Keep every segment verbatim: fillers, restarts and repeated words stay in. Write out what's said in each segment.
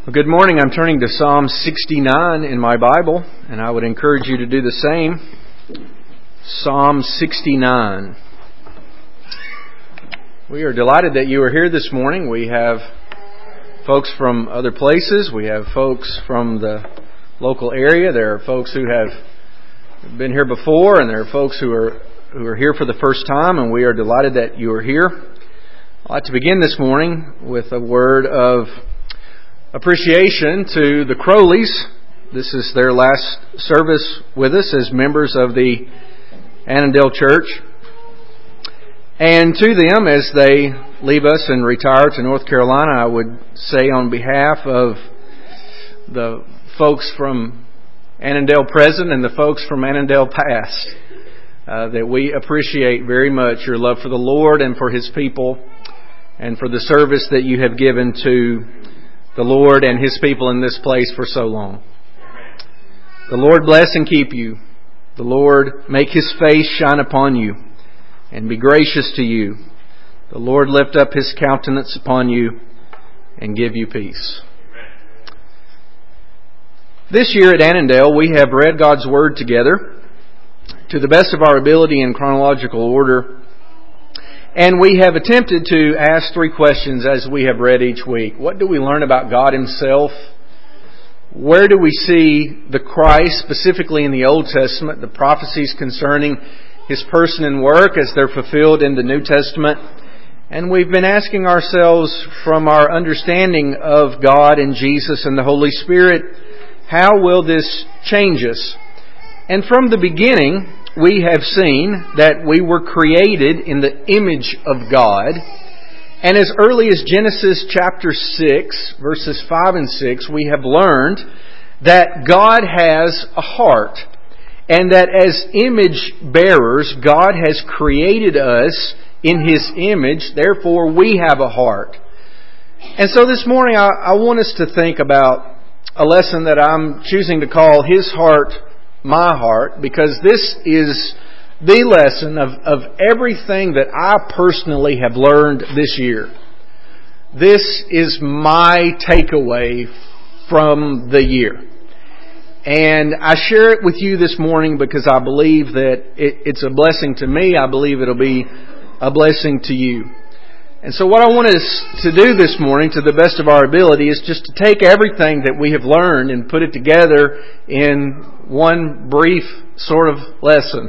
Well, good morning. I'm turning to Psalm sixty-nine in my Bible, and I would encourage you to do the same. Psalm sixty-nine. We are delighted that you are here this morning. We have folks from other places. We have folks from the local area. There are folks who have been here before, and there are folks who are who are here for the first time, and we are delighted that you are here. I'd like to begin this morning with a word of appreciation to the Crowleys. This is their last service with us as members of the Annandale Church. And to them, as they leave us and retire to North Carolina, I would say on behalf of the folks from Annandale present and the folks from Annandale past, uh, that we appreciate very much your love for the Lord and for His people and for the service that you have given to the Lord and His people in this place for so long. The Lord bless and keep you. The Lord make His face shine upon you and be gracious to you. The Lord lift up His countenance upon you and give you peace. This year at Annandale, we have read God's Word together to the best of our ability in chronological order. And we have attempted to ask three questions as we have read each week. What do we learn about God Himself? Where do we see the Christ, specifically in the Old Testament, the prophecies concerning His person and work as they're fulfilled in the New Testament? And we've been asking ourselves, from our understanding of God and Jesus and the Holy Spirit, how will this change us? And from the beginning, we have seen that we were created in the image of God. And as early as Genesis chapter six, verses five and six, we have learned that God has a heart. And that as image bearers, God has created us in His image. Therefore, we have a heart. And so this morning, I, I want us to think about a lesson that I'm choosing to call His Heart, My Heart, because this is the lesson of, of everything that I personally have learned this year. This is my takeaway from the year. And I share it with you this morning because I believe that it, it's a blessing to me. I believe it'll be a blessing to you. And so what I want us to do this morning, to the best of our ability, is just to take everything that we have learned and put it together in one brief sort of lesson.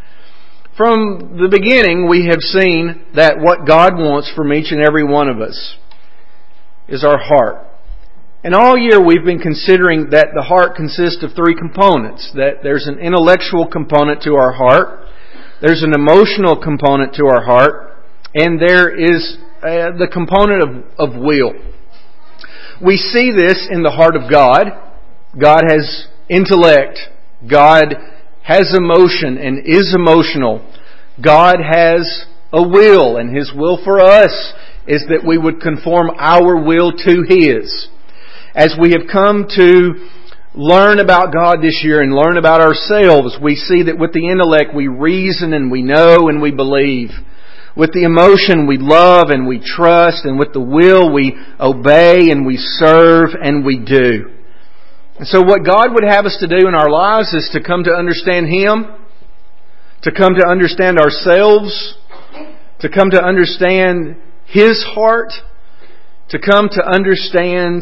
From the beginning, we have seen that what God wants from each and every one of us is our heart. And all year we've been considering that the heart consists of three components. That there's an intellectual component to our heart, there's an emotional component to our heart, and there is uh, the component of, of will. We see this in the heart of God. God has intellect. God has emotion and is emotional. God has a will, and His will for us is that we would conform our will to His. As we have come to learn about God this year and learn about ourselves, we see that with the intellect we reason and we know and we believe. With the emotion we love and we trust, and with the will we obey and we serve and we do. And so what God would have us to do in our lives is to come to understand Him, to come to understand ourselves, to come to understand His heart, to come to understand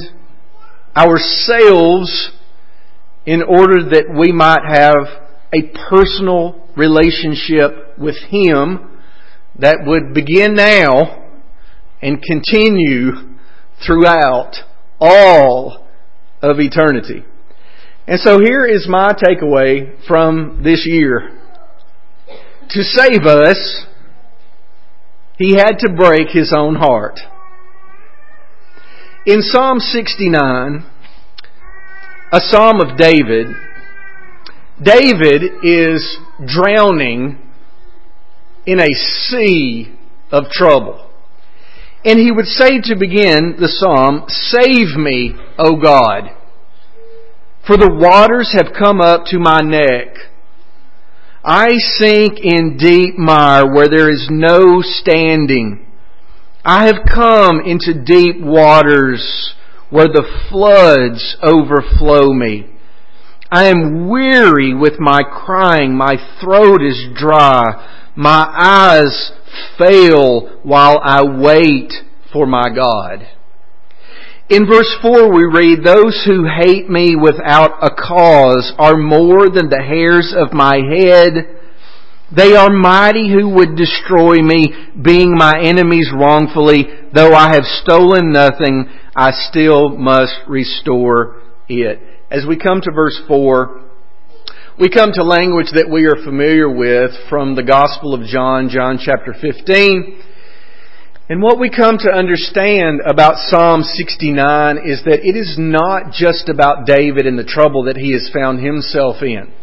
ourselves in order that we might have a personal relationship with Him that would begin now and continue throughout all of eternity. And so here is my takeaway from this year. To save us, He had to break His own heart. In Psalm sixty-nine, a psalm of David, David is drowning in a sea of trouble. And he would say to begin the psalm, "Save me, O God, for the waters have come up to my neck. I sink in deep mire where there is no standing. I have come into deep waters where the floods overflow me. I am weary with my crying. My throat is dry. My eyes fail while I wait for my God. In verse four we read, those who hate me without a cause are more than the hairs of my head. They are mighty who would destroy me, being my enemies wrongfully. Though I have stolen nothing, I still must restore it. As we come to verse four, we come to language that we are familiar with from the Gospel of John, John chapter fifteen. And what we come to understand about Psalm sixty-nine is that it is not just about David and the trouble that he has found himself in.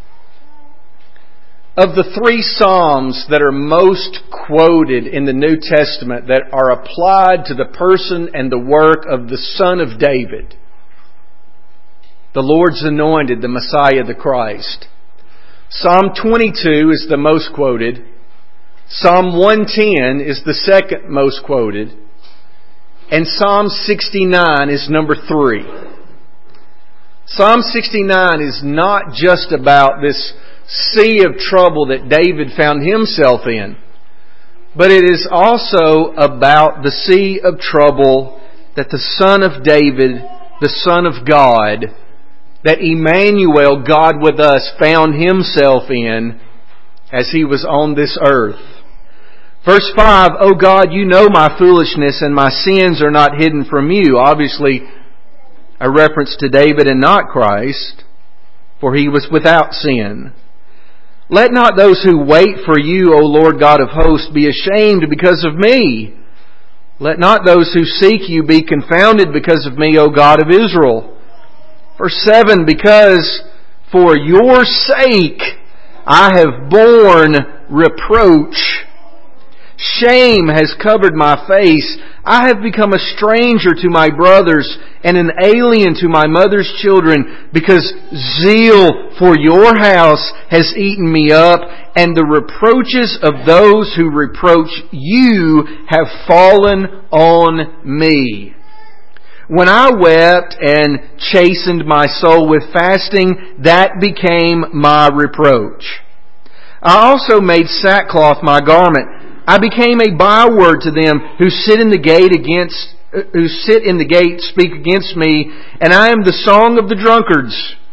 Of the three Psalms that are most quoted in the New Testament that are applied to the person and the work of the Son of David, the Lord's anointed, the Messiah, the Christ, Psalm twenty-two is the most quoted. Psalm one ten is the second most quoted. And Psalm sixty-nine is number three. Psalm sixty-nine is not just about this sea of trouble that David found himself in, but it is also about the sea of trouble that the Son of David, the Son of God, that Emmanuel, God with us, found himself in as he was on this earth. Verse five, O God, you know my foolishness and my sins are not hidden from you. Obviously, a reference to David and not Christ, for he was without sin. Let not those who wait for you, O Lord God of hosts, be ashamed because of me. Let not those who seek you be confounded because of me, O God of Israel. Verse seven, because for your sake I have borne reproach. Shame has covered my face. I have become a stranger to my brothers and an alien to my mother's children, because zeal for your house has eaten me up, and the reproaches of those who reproach you have fallen on me. When I wept and chastened my soul with fasting, that became my reproach. I also made sackcloth my garment. I became a byword to them who sit in the gate against, who sit in the gate speak against me, and I am the song of the drunkards.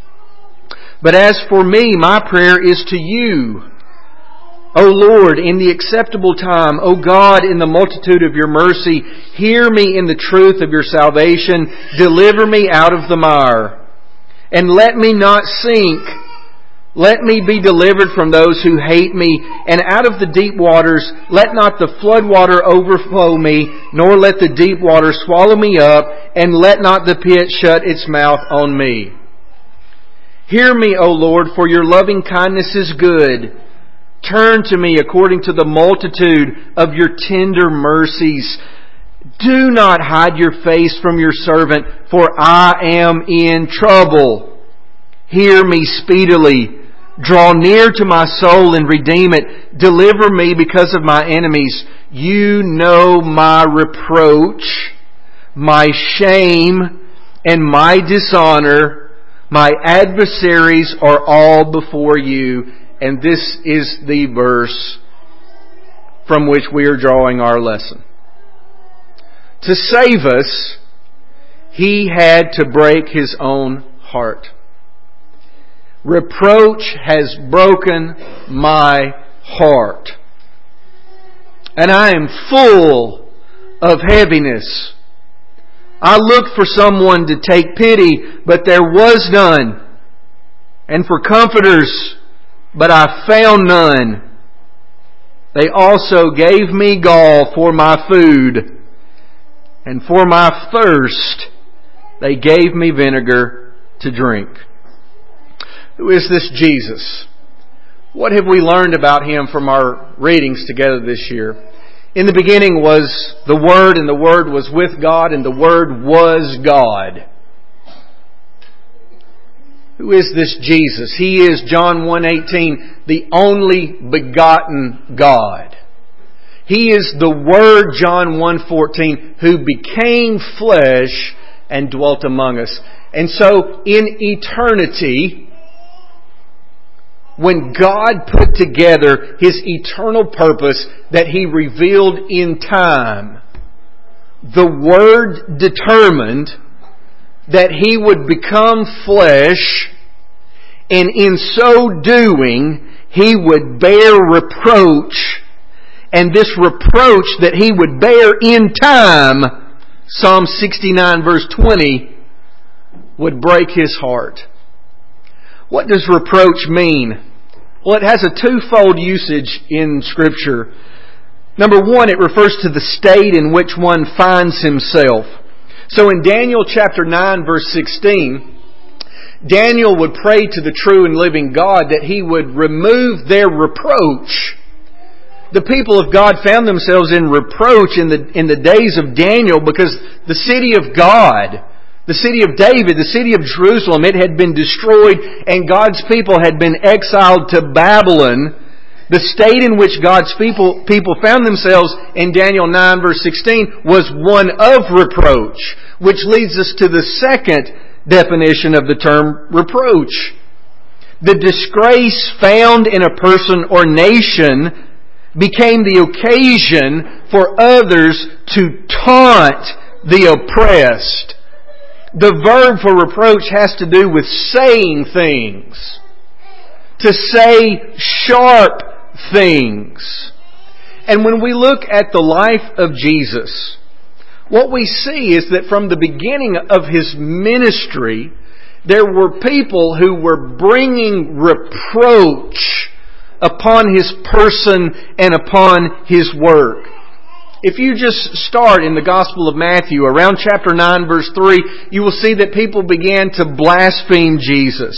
But as for me, my prayer is to you, O Lord, in the acceptable time. O God, in the multitude of your mercy, hear me in the truth of your salvation. Deliver me out of the mire, and let me not sink. Let me be delivered from those who hate me, and out of the deep waters let not the flood water overflow me, nor let the deep water swallow me up, and let not the pit shut its mouth on me. Hear me, O Lord, for your loving kindness is good. Turn to me according to the multitude of your tender mercies. Do not hide your face from your servant, for I am in trouble. Hear me speedily. Draw near to my soul and redeem it. Deliver me because of my enemies. You know my reproach, my shame, and my dishonor. My adversaries are all before you. And this is the verse from which we are drawing our lesson. To save us, He had to break His own heart. Reproach has broken my heart. And I am full of heaviness. I looked for someone to take pity, but there was none. And for comforters, but I found none. They also gave me gall for my food, and for my thirst they gave me vinegar to drink. Who is this Jesus? What have we learned about Him from our readings together this year? In the beginning was the Word, and the Word was with God, and the Word was God. Who is this Jesus? He is, John one eighteen, the only begotten God. He is the Word, John one fourteen, who became flesh and dwelt among us. And so, in eternity, when God put together His eternal purpose that He revealed in time, the Word determined that He would become flesh, and in so doing, He would bear reproach. And this reproach that He would bear in time, Psalm sixty-nine verse twenty, would break His heart. What does reproach mean? Well, it has a twofold usage in Scripture. Number one, it refers to the state in which one finds himself. So in Daniel chapter nine verse sixteen, Daniel would pray to the true and living God that He would remove their reproach. The people of God found themselves in reproach in the, in the days of Daniel because the city of God, the city of David, the city of Jerusalem, it had been destroyed and God's people had been exiled to Babylon. The state in which God's people, people found themselves in Daniel nine verse sixteen was one of reproach, which leads us to the second definition of the term reproach. The disgrace found in a person or nation became the occasion for others to taunt the oppressed. The verb for reproach has to do with saying things. To say sharp things. And when we look at the life of Jesus, what we see is that from the beginning of His ministry, there were people who were bringing reproach upon His person and upon His work. If you just start in the Gospel of Matthew, around chapter nine verse three, you will see that people began to blaspheme Jesus.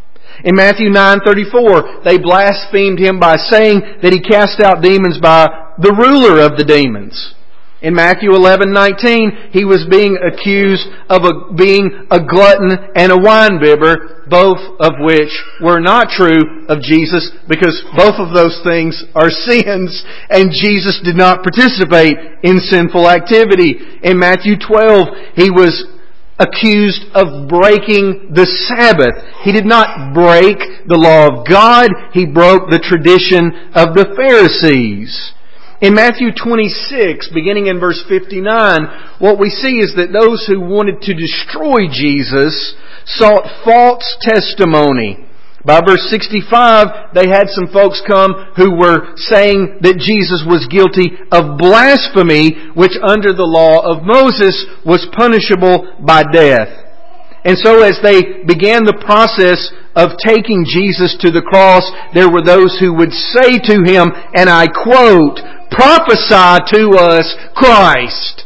In Matthew nine thirty-four, they blasphemed Him by saying that He cast out demons by the ruler of the demons. In Matthew eleven nineteen, He was being accused of a, being a glutton and a winebibber, both of which were not true of Jesus because both of those things are sins and Jesus did not participate in sinful activity. In Matthew twelve, He was accused of breaking the Sabbath. He did not break the law of God. He broke the tradition of the Pharisees. In Matthew twenty-six, beginning in verse fifty-nine, what we see is that those who wanted to destroy Jesus sought false testimony. By verse sixty-five, they had some folks come who were saying that Jesus was guilty of blasphemy, which under the law of Moses was punishable by death. And so as they began the process of taking Jesus to the cross, there were those who would say to Him, and I quote, "Prophesy to us Christ."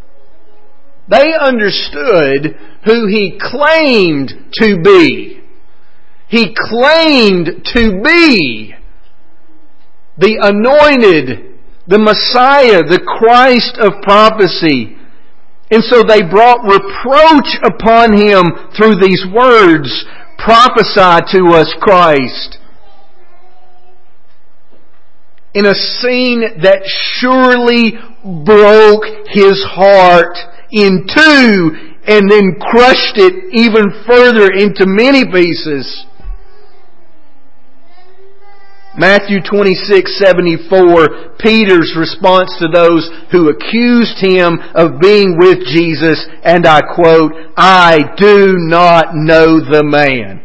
They understood who He claimed to be. He claimed to be the anointed, the Messiah, the Christ of prophecy. And so they brought reproach upon Him through these words, "Prophesy to us Christ." In a scene that surely broke His heart in two and then crushed it even further into many pieces. Matthew twenty-six seventy-four, Peter's response to those who accused Him of being with Jesus, and I quote, "I do not know the man."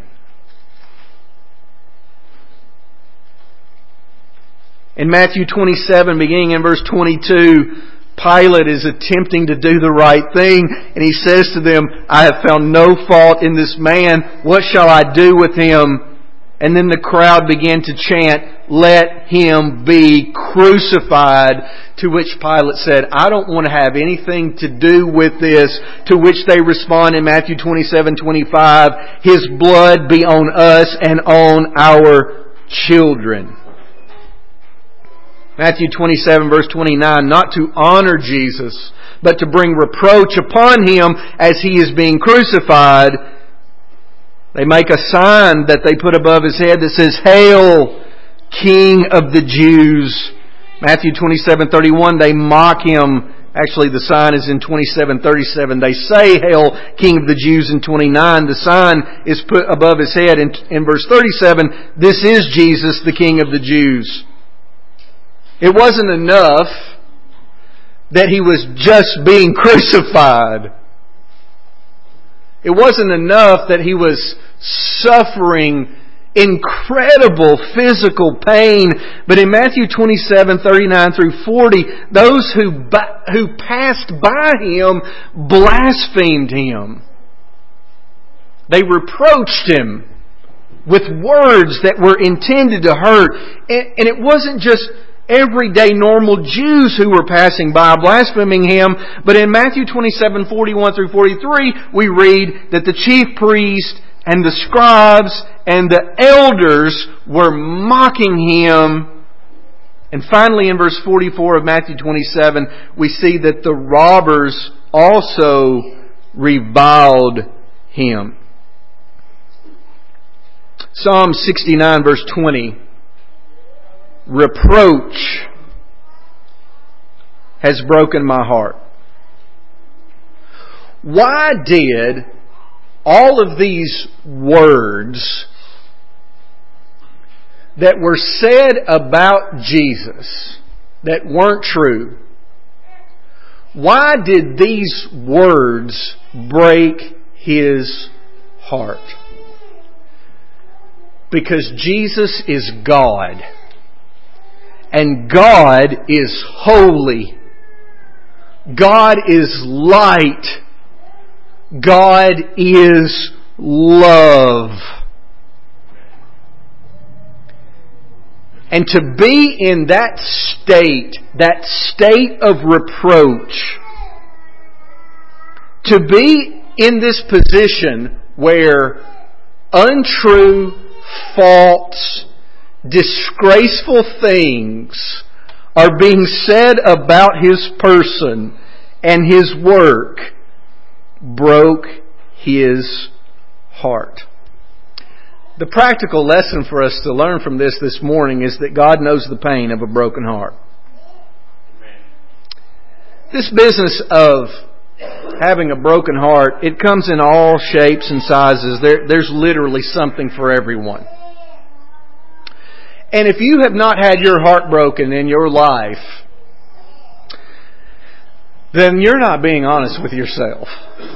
In Matthew twenty-seven, beginning in verse twenty-two, Pilate is attempting to do the right thing, and he says to them, "I have found no fault in this man. What shall I do with him?" And then the crowd began to chant, "Let Him be crucified." To which Pilate said, "I don't want to have anything to do with this." To which they respond in Matthew twenty-seven twenty-five, "His blood be on us and on our children." Matthew twenty-seven verse twenty-nine, not to honor Jesus, but to bring reproach upon Him as He is being crucified. They make a sign that they put above His head that says, "Hail, King of the Jews." Matthew twenty-seven thirty-one, they mock Him, Actually, the sign is in twenty-seven thirty-seven. They say, "Hail, King of the Jews," in twenty-nine. The sign is put above his head in, in verse thirty-seven. This is Jesus, the King of the Jews. It wasn't enough that He was just being crucified. It wasn't enough that He was suffering incredible physical pain. But in Matthew twenty-seven, thirty-nine through forty, those who, who passed by Him blasphemed Him. They reproached Him with words that were intended to hurt. And, and it wasn't just everyday normal Jews who were passing by blaspheming Him. But in Matthew twenty-seven, forty-one through forty-three, we read that the chief priest and the scribes and the elders were mocking Him. And finally in verse forty-four of Matthew twenty-seven, we see that the robbers also reviled Him. Psalm sixty-nine verse twenty. Reproach has broken my heart. Why did all of these words that were said about Jesus that weren't true, why did these words break His heart? Because Jesus is God. And God is holy. God is light. God is love. And to be in that state, that state of reproach, to be in this position where untrue, false, disgraceful things are being said about His person and His work, broke His heart. The practical lesson for us to learn from this this morning is that God knows the pain of a broken heart. This business of having a broken heart, it comes in all shapes and sizes. There, there's literally something for everyone. And if you have not had your heart broken in your life, then you're not being honest with yourself.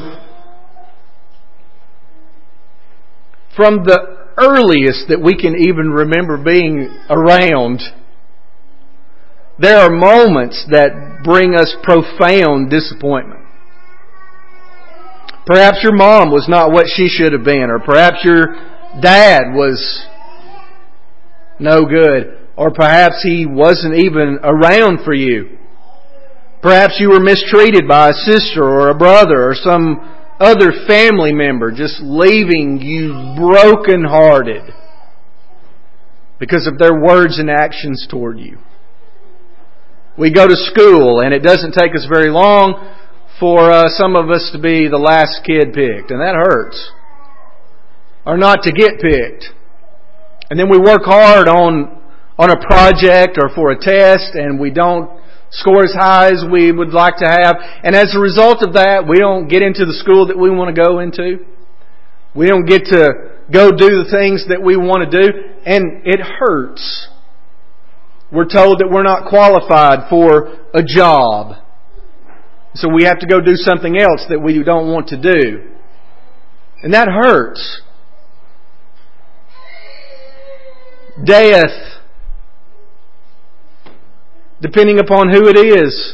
From the earliest that we can even remember being around, there are moments that bring us profound disappointment. Perhaps your mom was not what she should have been, or perhaps your dad was no good, or perhaps he wasn't even around for you. Perhaps you were mistreated by a sister or a brother or some other family member, just leaving you brokenhearted because of their words and actions toward you. We go to school, and it doesn't take us very long for uh, some of us to be the last kid picked, and that hurts. Or not to get picked. And then we work hard on on a project or for a test, and we don't score as high as we would like to have. And as a result of that, we don't get into the school that we want to go into. We don't get to go do the things that we want to do. And it hurts. We're told that we're not qualified for a job. So we have to go do something else that we don't want to do. And that hurts. Death, depending upon who it is,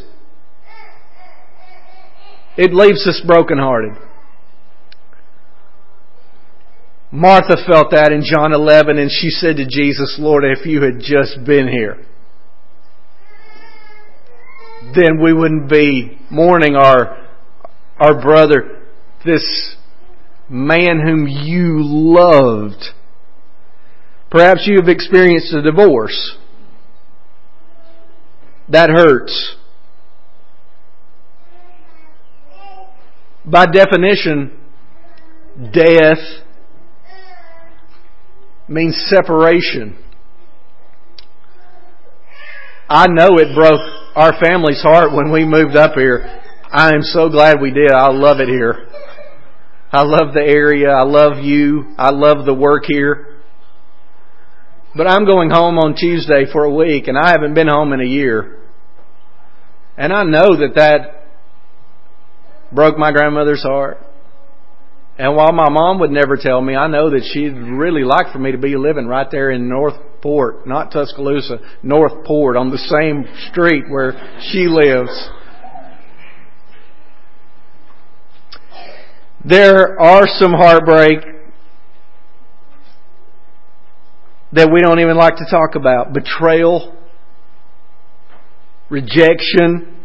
it leaves us brokenhearted. Martha felt that in John eleven, and she said to Jesus, "Lord, if you had just been here, then we wouldn't be mourning our, our brother, this man whom you loved." Perhaps you have experienced a divorce. That hurts. By definition, death means separation. I know it broke our family's heart when we moved up here. I am so glad we did. I love it here. I love the area. I love you. I love the work here. But I'm going home on Tuesday for a week, and I haven't been home in a year. And I know that that broke my grandmother's heart. And while my mom would never tell me, I know that she'd really like for me to be living right there in Northport, not Tuscaloosa, Northport, on the same street where she lives. There are some heartbreak that we don't even like to talk about. Betrayal, rejection.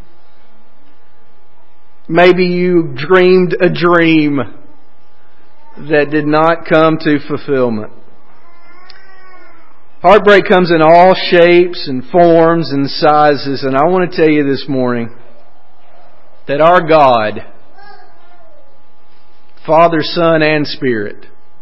Maybe you dreamed a dream that did not come to fulfillment. Heartbreak comes in all shapes and forms and sizes, and I want to tell you this morning that our God, Father, Son, and Spirit,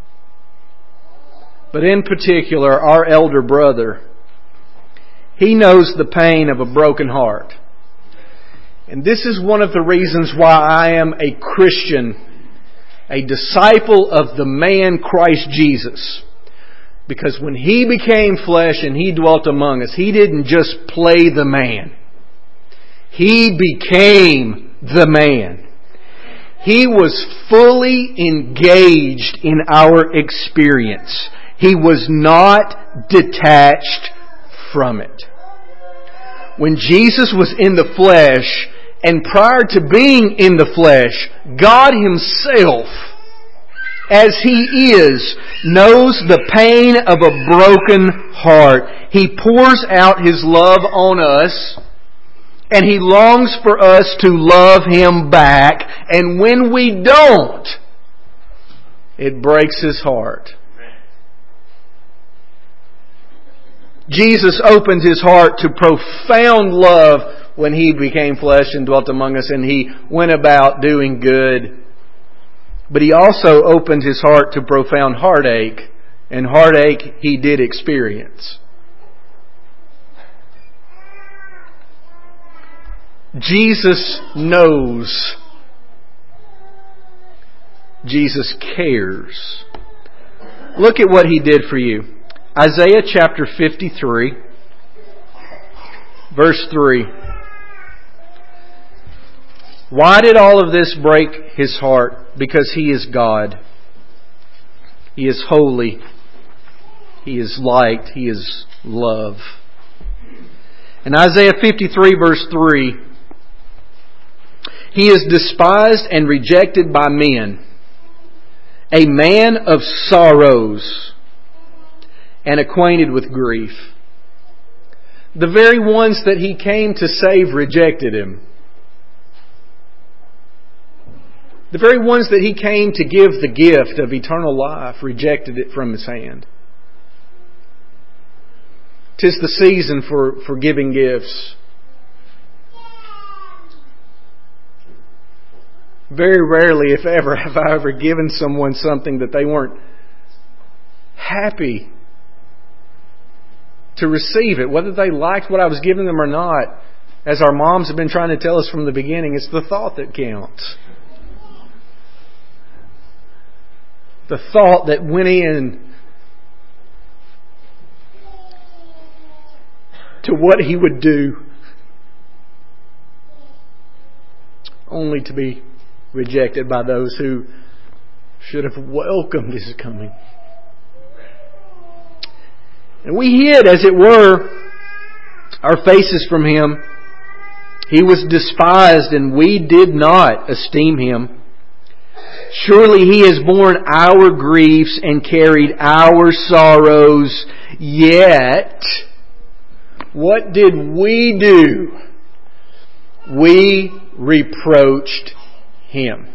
but in particular our elder brother, He knows the pain of a broken heart. And this is one of the reasons why I am a Christian, a disciple of the man Christ Jesus. Because when He became flesh and He dwelt among us, He didn't just play the man. He became the man. He was fully engaged in our experience. He was not detached from it. When Jesus was in the flesh, and prior to being in the flesh, God Himself, as He is, knows the pain of a broken heart. He pours out His love on us, and He longs for us to love Him back. And when we don't, it breaks His heart. Jesus opened His heart to profound love when He became flesh and dwelt among us, and He went about doing good. But He also opened His heart to profound heartache, and heartache He did experience. Jesus knows. Jesus cares. Look at what He did for you. Isaiah chapter fifty-three, verse three. Why did all of this break His heart? Because He is God. He is holy. He is light. He is love. In Isaiah fifty-three, verse three, He is despised and rejected by men, a man of sorrows and acquainted with grief. The very ones that He came to save rejected Him. The very ones that He came to give the gift of eternal life rejected it from His hand. 'Tis the season for, for giving gifts. Very rarely, if ever, have I ever given someone something that they weren't happy to receive it, whether they liked what I was giving them or not. As our moms have been trying to tell us from the beginning, it's the thought that counts. The thought that went in to what He would do, only to be rejected by those who should have welcomed His coming. And we hid, as it were, our faces from Him. He was despised, and we did not esteem Him. Surely He has borne our griefs and carried our sorrows. Yet, what did we do? We reproached Him.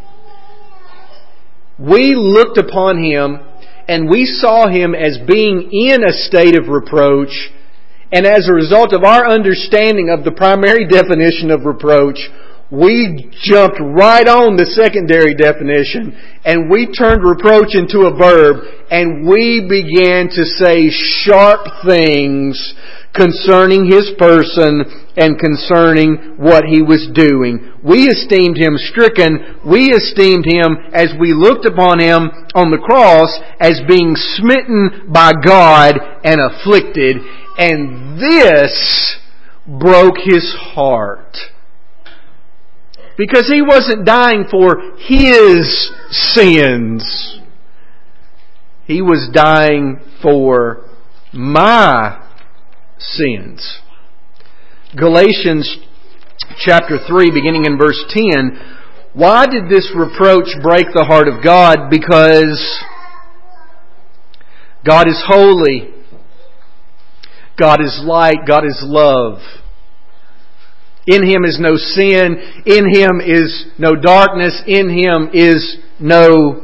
We looked upon Him, and we saw Him as being in a state of reproach. And as a result of our understanding of the primary definition of reproach, we jumped right on the secondary definition, and we turned reproach into a verb, and we began to say sharp things concerning His person and concerning what He was doing. We esteemed Him stricken. We esteemed Him, as we looked upon Him on the cross, as being smitten by God and afflicted. And this broke His heart. Because He wasn't dying for His sins. He was dying for my sins. Galatians chapter three, beginning in verse ten. Why did this reproach break the heart of God? Because God is holy. God is light. God is love. In Him is no sin. In Him is no darkness. In Him is no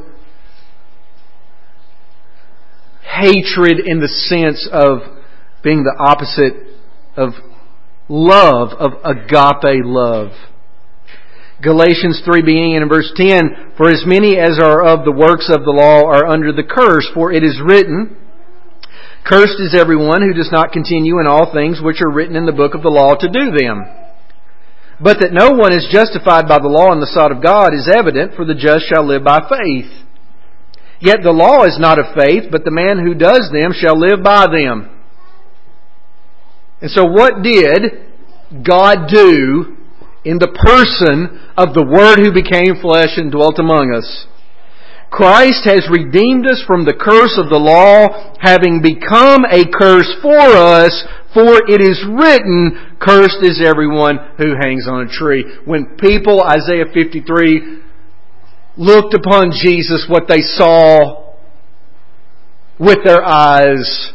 hatred in the sense of being the opposite of love, of agape love. Galatians three, beginning in verse ten, For as many as are of the works of the law are under the curse, for it is written, Cursed is everyone who does not continue in all things which are written in the book of the law to do them. But that no one is justified by the law in the sight of God is evident, for the just shall live by faith. Yet the law is not of faith, but the man who does them shall live by them. And so what did God do in the person of the Word who became flesh and dwelt among us? Christ has redeemed us from the curse of the law, having become a curse for us, for it is written, Cursed is everyone who hangs on a tree. When people, Isaiah fifty-three, looked upon Jesus, what they saw with their eyes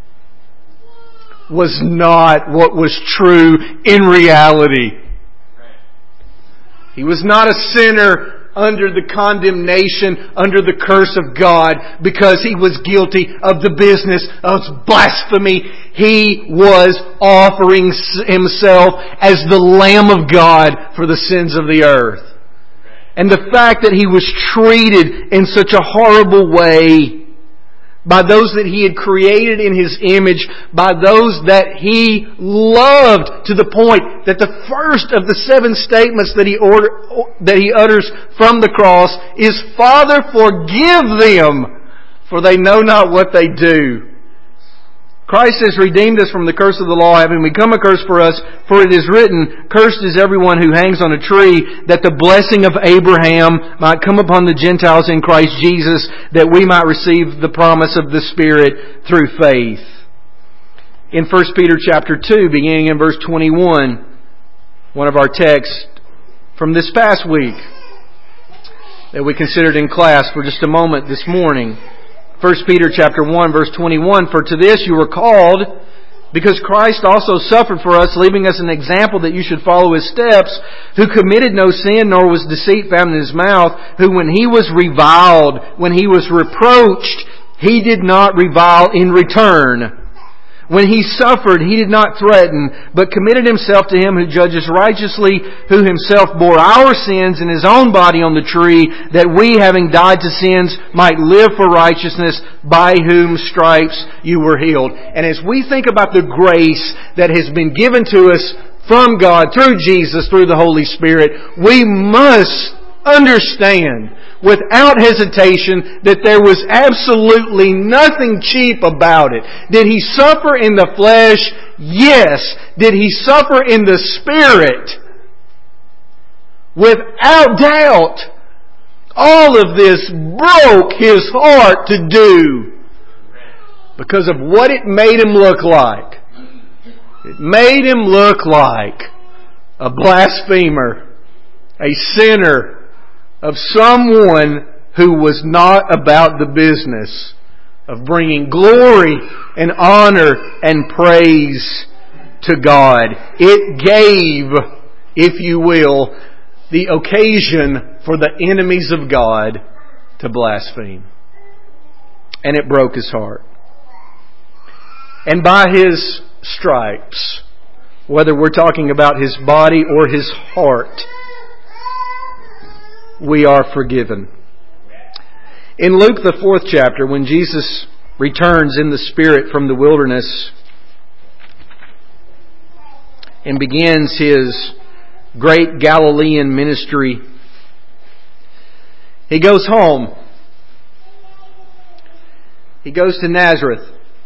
was not what was true in reality. He was not a sinner under the condemnation, under the curse of God, because he was guilty of the business of blasphemy. He was offering Himself as the Lamb of God for the sins of the earth. And the fact that He was treated in such a horrible way by those that He had created in His image, by those that He loved, to the point that the first of the seven statements that He order, that He utters from the cross is, Father, forgive them, for they know not what they do. Christ has redeemed us from the curse of the law, having become a curse for us, for it is written, Cursed is everyone who hangs on a tree, that the blessing of Abraham might come upon the Gentiles in Christ Jesus, that we might receive the promise of the Spirit through faith. In First Peter chapter two, beginning in verse twenty-one, one of our texts from this past week that we considered in class for just a moment this morning. First Peter chapter one, verse twenty-one, For to this you were called, because Christ also suffered for us, leaving us an example that you should follow His steps, who committed no sin, nor was deceit found in His mouth, who when He was reviled, when He was reproached, He did not revile in return. When He suffered, He did not threaten, but committed Himself to Him who judges righteously, who Himself bore our sins in His own body on the tree, that we, having died to sins, might live for righteousness, by whom stripes you were healed. And as we think about the grace that has been given to us from God, through Jesus, through the Holy Spirit, we must understand without hesitation that there was absolutely nothing cheap about it. Did He suffer in the flesh? Yes. Did He suffer in the Spirit? Without doubt. All of this broke His heart to do because of what it made Him look like. It made Him look like a blasphemer, a sinner, of someone who was not about the business of bringing glory and honor and praise to God. It gave, if you will, the occasion for the enemies of God to blaspheme. And it broke His heart. And by His stripes, whether we're talking about His body or His heart, we are forgiven. In Luke the fourth chapter, when Jesus returns in the Spirit from the wilderness, and begins His great Galilean ministry. He goes home. He goes to Nazareth.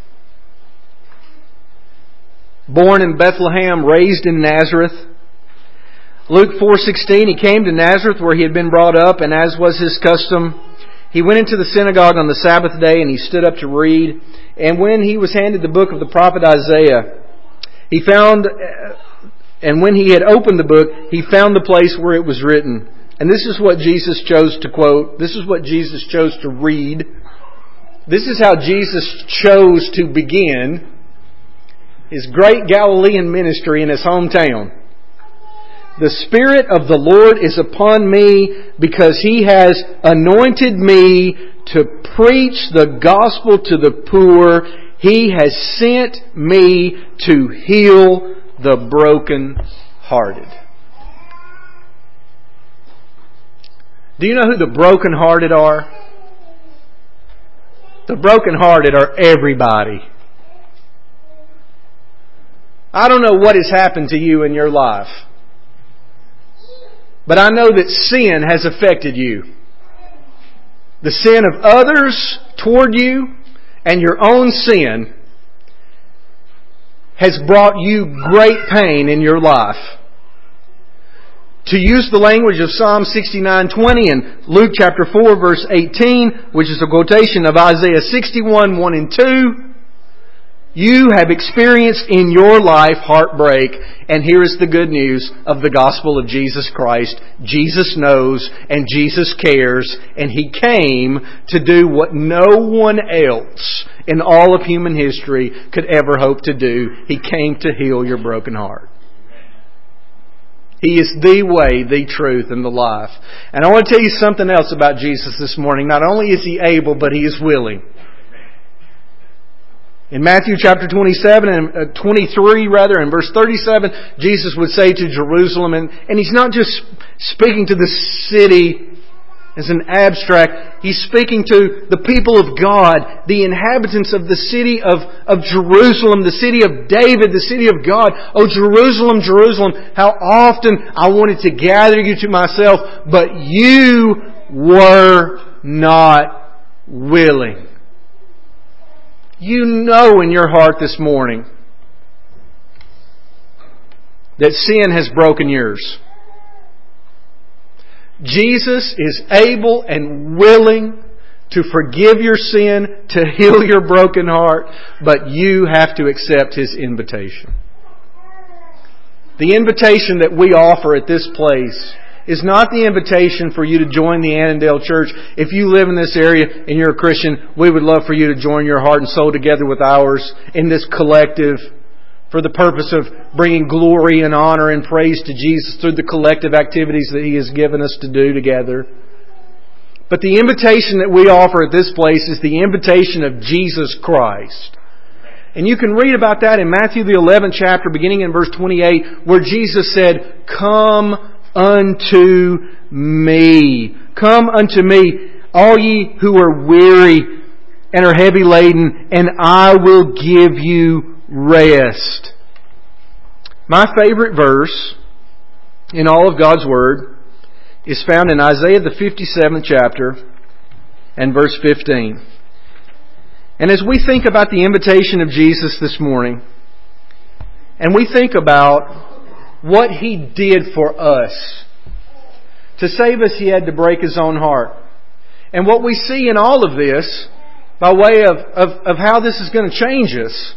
Born in Bethlehem, raised in Nazareth. Luke four sixteen, He came to Nazareth where He had been brought up, and as was His custom, He went into the synagogue on the Sabbath day, and He stood up to read. And when He was handed the book of the prophet Isaiah, He found, and when He had opened the book, He found the place where it was written. And this is what Jesus chose to quote. This is what Jesus chose to read. This is how Jesus chose to begin His great Galilean ministry in His hometown. The Spirit of the Lord is upon me because He has anointed me to preach the gospel to the poor. He has sent me to heal the brokenhearted. Do you know who the brokenhearted are? The brokenhearted are everybody. I don't know what has happened to you in your life, but I know that sin has affected you. The sin of others toward you and your own sin has brought you great pain in your life. To use the language of Psalm sixty-nine twenty and Luke chapter four verse eighteen, which is a quotation of Isaiah sixty-one one and two, you have experienced in your life heartbreak, and here is the good news of the gospel of Jesus Christ. Jesus knows and Jesus cares, and He came to do what no one else in all of human history could ever hope to do. He came to heal your broken heart. He is the way, the truth, and the life. And I want to tell you something else about Jesus this morning. Not only is He able, but He is willing. In Matthew chapter twenty-seven and uh, twenty-three rather, in verse thirty-seven, Jesus would say to Jerusalem, and, and He's not just speaking to the city as an abstract. He's speaking to the people of God, the inhabitants of the city of, of Jerusalem, the city of David, the city of God. Oh, Jerusalem, Jerusalem, how often I wanted to gather you to myself, but you were not willing. You know in your heart this morning that sin has broken yours. Jesus is able and willing to forgive your sin, to heal your broken heart, but you have to accept His invitation. The invitation that we offer at this place is not the invitation for you to join the Annandale Church. If you live in this area and you're a Christian, we would love for you to join your heart and soul together with ours in this collective for the purpose of bringing glory and honor and praise to Jesus through the collective activities that He has given us to do together. But the invitation that we offer at this place is the invitation of Jesus Christ. And you can read about that in Matthew the eleventh chapter, beginning in verse twenty-eight, where Jesus said, "Come unto me. Come unto me, all ye who are weary and are heavy laden, and I will give you rest." My favorite verse in all of God's Word is found in Isaiah the fifty-seventh chapter and verse fifteen. And as we think about the invitation of Jesus this morning, and we think about what He did for us. To save us, He had to break His own heart. And what we see in all of this, by way of, of, of how this is going to change us,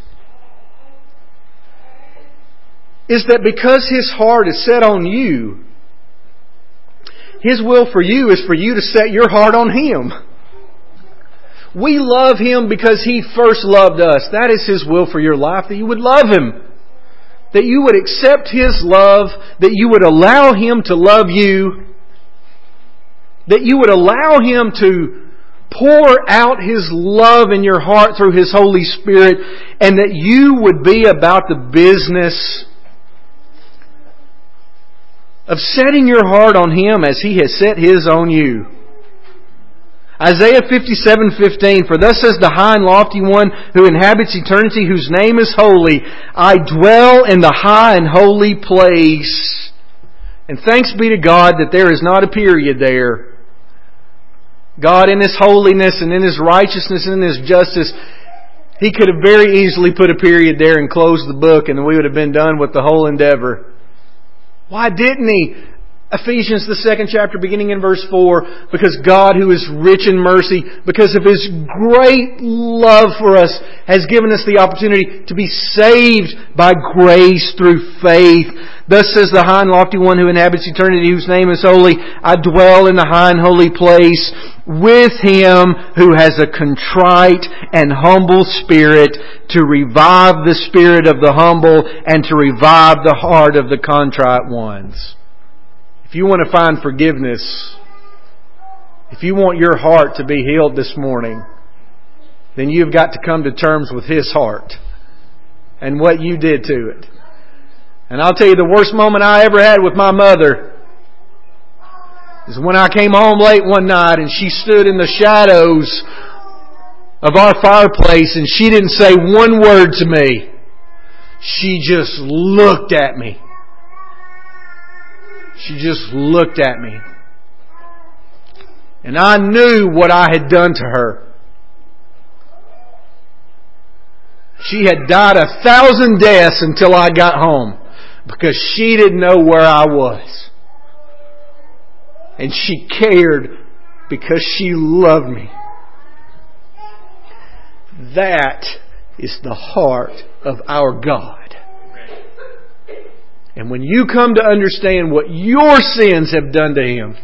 is that because His heart is set on you, His will for you is for you to set your heart on Him. We love Him because He first loved us. That is His will for your life, that you would love Him. That you would accept His love, that you would allow Him to love you, that you would allow Him to pour out His love in your heart through His Holy Spirit, and that you would be about the business of setting your heart on Him as He has set His on you. Isaiah fifty-seven fifteen, for thus says the high and lofty one who inhabits eternity, whose name is holy. I dwell in the high and holy place. And thanks be to God that there is not a period there. God in His holiness and in His righteousness and in His justice, He could have very easily put a period there and closed the book and we would have been done with the whole endeavor. Why didn't He? Ephesians, the second chapter, beginning in verse four, because God, who is rich in mercy, because of His great love for us, has given us the opportunity to be saved by grace through faith. Thus says the high and lofty one who inhabits eternity, whose name is holy. I dwell in the high and holy place with Him who has a contrite and humble spirit, to revive the spirit of the humble and to revive the heart of the contrite ones. If you want to find forgiveness, if you want your heart to be healed this morning, then you've got to come to terms with His heart and what you did to it. And I'll tell you, the worst moment I ever had with my mother is when I came home late one night and she stood in the shadows of our fireplace and she didn't say one word to me. She just looked at me. She just looked at me. And I knew what I had done to her. She had died a thousand deaths until I got home, because she didn't know where I was. And she cared because she loved me. That is the heart of our God. And when you come to understand what your sins have done to Him,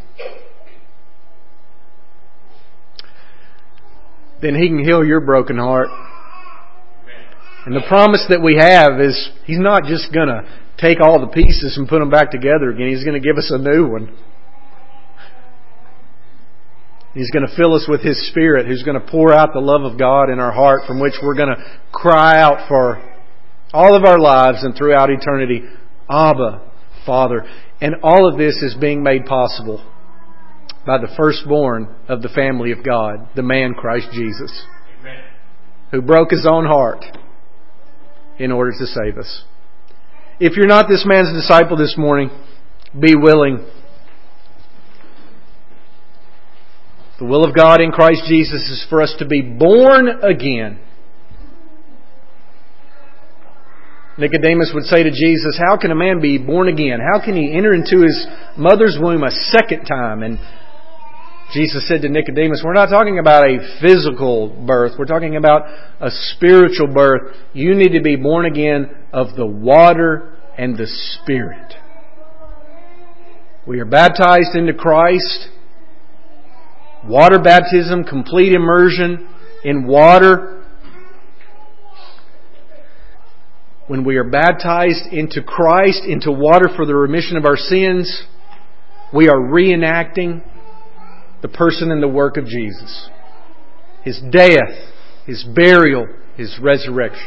then He can heal your broken heart. And the promise that we have is He's not just going to take all the pieces and put them back together again. He's going to give us a new one. He's going to fill us with His Spirit, who's going to pour out the love of God in our heart, from which we're going to cry out for all of our lives and throughout eternity, Abba, Father. And all of this is being made possible by the firstborn of the family of God, the man Christ Jesus, Amen, who broke His own heart in order to save us. If you're not this man's disciple this morning, be willing. The will of God in Christ Jesus is for us to be born again. Nicodemus would say to Jesus, how can a man be born again? How can he enter into his mother's womb a second time? And Jesus said to Nicodemus, we're not talking about a physical birth. We're talking about a spiritual birth. You need to be born again of the water and the Spirit. We are baptized into Christ. Water baptism, complete immersion in water. When we are baptized into Christ, into water for the remission of our sins, we are reenacting the person and the work of Jesus. His death, His burial, His resurrection.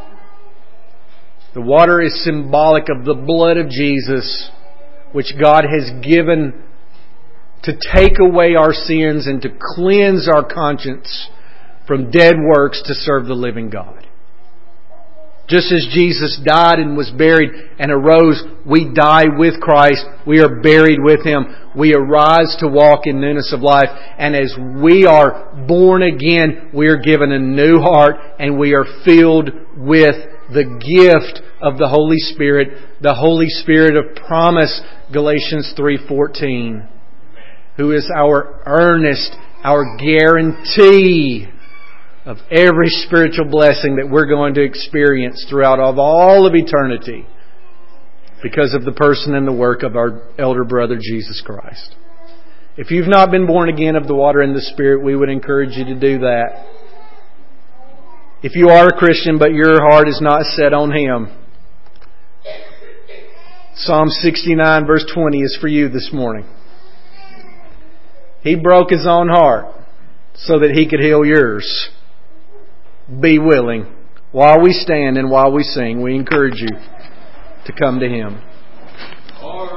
The water is symbolic of the blood of Jesus, which God has given to take away our sins and to cleanse our conscience from dead works to serve the living God. Just as Jesus died and was buried and arose, we die with Christ. We are buried with Him. We arise to walk in newness of life. And as we are born again, we are given a new heart and we are filled with the gift of the Holy Spirit, the Holy Spirit of promise, Galatians three fourteen, who is our earnest, our guarantee of every spiritual blessing that we're going to experience throughout of all of eternity because of the person and the work of our elder brother Jesus Christ. If you've not been born again of the water and the Spirit, we would encourage you to do that. If you are a Christian but your heart is not set on Him, Psalm sixty-nine verse twenty is for you this morning. He broke His own heart so that He could heal yours. Be willing. While we stand and while we sing, we encourage you to come to Him.